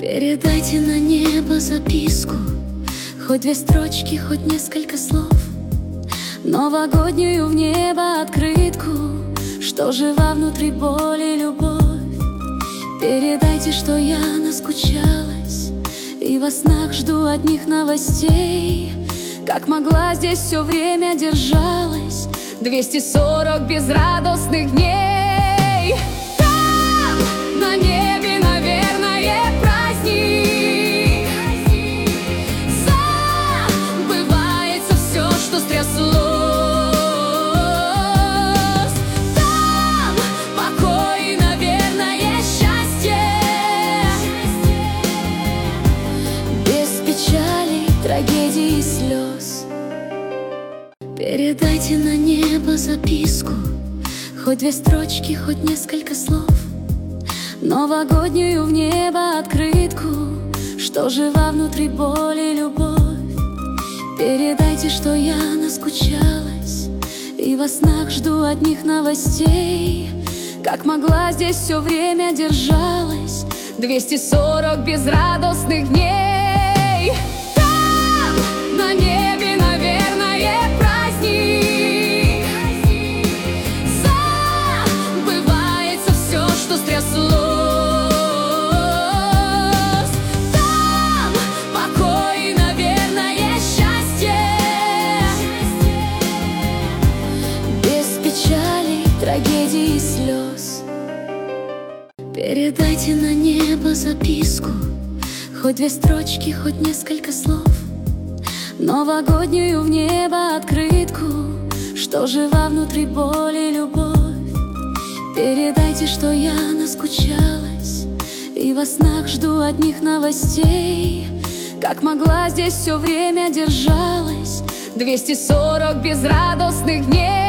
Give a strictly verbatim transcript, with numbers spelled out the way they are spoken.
Передайте на небо записку, хоть две строчки, хоть несколько слов, новогоднюю в небо открытку, что жива внутри боль и любовь. Передайте, что я наскучалась и во снах жду одних новостей. Как могла, здесь все время держалась, двести сорок безрадостных дней. Там, на небе, наверное, праздник. Забывается все, что стряслось. Там покой и, наверное, счастье. Без печали, трагедий и слез. Передайте на небо записку, хоть две строчки, хоть несколько слов, новогоднюю в небо открытку, что жива внутри боль и любовь. Передайте, что я наскучалась и во снах жду одних новостей. Как могла, здесь все время держалась, двести сорок безрадостных дней. Там, на небе, наверное, праздник. Забывается все, что стряслось. Там покой и, наверное, счастье. Без печали, трагедий и слез. Передайте на небо записку, хоть две строчки, хоть несколько слов, новогоднюю в небо открытку, что жива внутри боль и любовь. Передайте, что я наскучалась и во снах жду одних новостей. Как могла, здесь все время держалась, двести сорок безрадостных дней.